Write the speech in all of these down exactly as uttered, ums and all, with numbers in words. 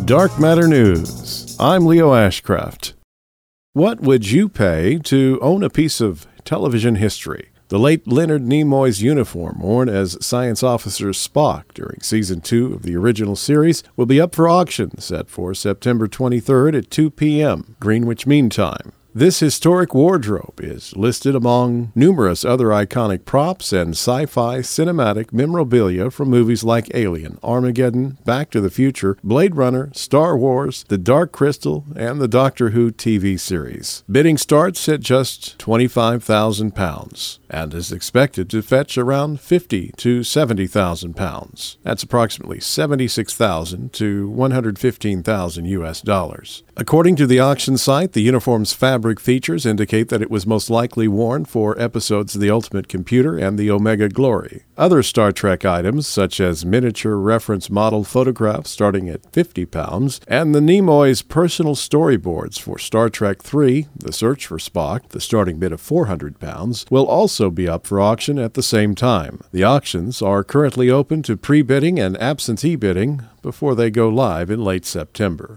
Dark Matter News. I'm Leo Ashcraft. What would you pay to own a piece of television history? The late Leonard Nimoy's uniform, worn as Science Officer Spock during Season two of the original series, will be up for auction, set for September twenty-third at two p.m. Greenwich Mean Time. This historic wardrobe is listed among numerous other iconic props and sci-fi cinematic memorabilia from movies like Alien, Armageddon, Back to the Future, Blade Runner, Star Wars, The Dark Crystal, and the Doctor Who T V series. Bidding starts at just twenty-five thousand pounds and is expected to fetch around fifty to seventy thousand pounds. That's approximately seventy-six thousand to one hundred fifteen thousand U S dollars. According to the auction site, the uniform's fabric features indicate that it was most likely worn for episodes of The Ultimate Computer and The Omega Glory. Other Star Trek items, such as miniature reference model photographs starting at fifty pounds, and the Nimoy's personal storyboards for Star Trek three, The Search for Spock, the starting bid of four hundred pounds, will also be up for auction at the same time. The auctions are currently open to pre-bidding and absentee bidding before they go live in late September.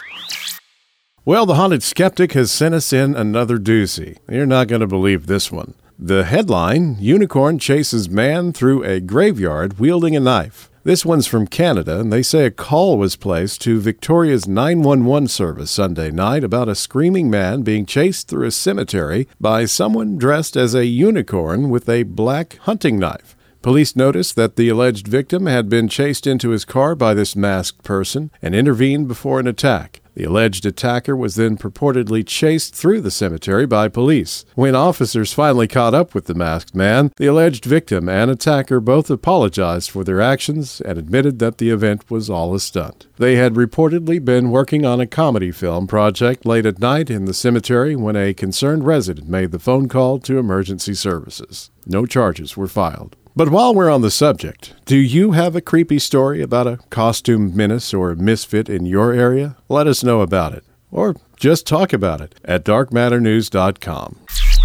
Well, the Haunted Skeptic has sent us in another doozy. You're not going to believe this one. The headline, Unicorn Chases Man Through a Graveyard Wielding a Knife. This one's from Canada, and they say a call was placed to Victoria's nine one one service Sunday night about a screaming man being chased through a cemetery by someone dressed as a unicorn with a black hunting knife. Police noticed that the alleged victim had been chased into his car by this masked person and intervened before an attack. The alleged attacker was then purportedly chased through the cemetery by police. When officers finally caught up with the masked man, the alleged victim and attacker both apologized for their actions and admitted that the event was all a stunt. They had reportedly been working on a comedy film project late at night in the cemetery when a concerned resident made the phone call to emergency services. No charges were filed. But while we're on the subject, do you have a creepy story about a costume menace or misfit in your area? Let us know about it, or just talk about it at dark matter news dot com.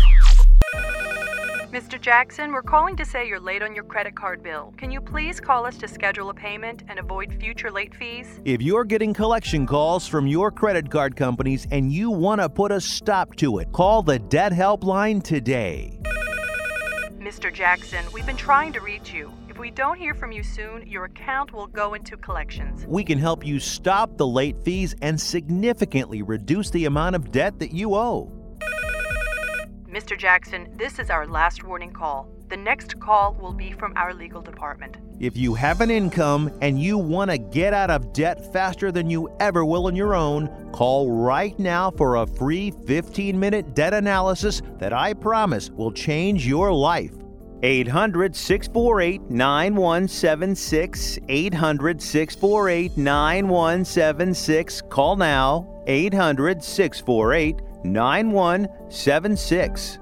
Mister Jackson, we're calling to say you're late on your credit card bill. Can you please call us to schedule a payment and avoid future late fees? If you're getting collection calls from your credit card companies and you want to put a stop to it, call the Debt Helpline today. Mister Jackson, we've been trying to reach you. If we don't hear from you soon, your account will go into collections. We can help you stop the late fees and significantly reduce the amount of debt that you owe. Mister Jackson, this is our last warning call. The next call will be from our legal department. If you have an income and you want to get out of debt faster than you ever will on your own, call right now for a free fifteen-minute debt analysis that I promise will change your life. eight hundred, six four eight, nine one seven six. eight hundred, six four eight, nine one seven six. Call now. eight hundred, six four eight, nine one seven six.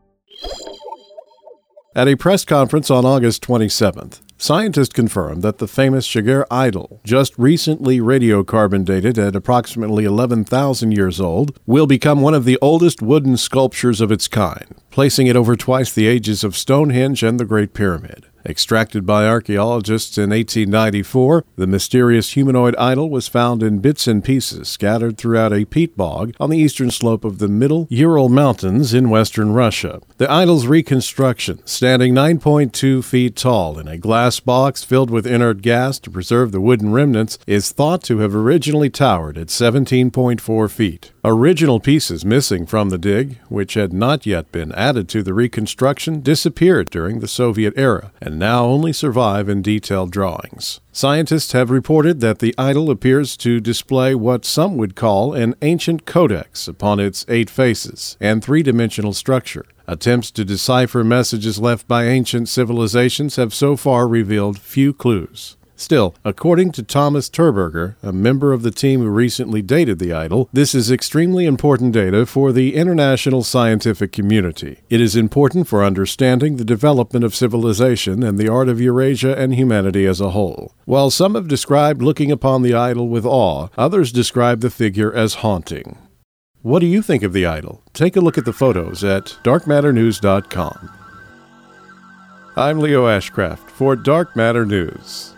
At a press conference on August twenty-seventh, scientists confirmed that the famous Chigurh idol, just recently radiocarbon dated at approximately eleven thousand years old, will become one of the oldest wooden sculptures of its kind, placing it over twice the ages of Stonehenge and the Great Pyramid. Extracted by archaeologists in eighteen ninety-four, the mysterious humanoid idol was found in bits and pieces scattered throughout a peat bog on the eastern slope of the Middle Ural Mountains in western Russia. The idol's reconstruction, standing nine point two feet tall in a glass box filled with inert gas to preserve the wooden remnants, is thought to have originally towered at seventeen point four feet. Original pieces missing from the dig, which had not yet been added to the reconstruction, disappeared during the Soviet era and now only survive in detailed drawings. Scientists have reported that the idol appears to display what some would call an ancient codex upon its eight faces and three-dimensional structure. Attempts to decipher messages left by ancient civilizations have so far revealed few clues. Still, according to Thomas Terberger, a member of the team who recently dated the idol, this is extremely important data for the international scientific community. It is important for understanding the development of civilization and the art of Eurasia and humanity as a whole. While some have described looking upon the idol with awe, others describe the figure as haunting. What do you think of the idol? Take a look at the photos at dark matter news dot com. I'm Leo Ashcraft for Dark Matter News.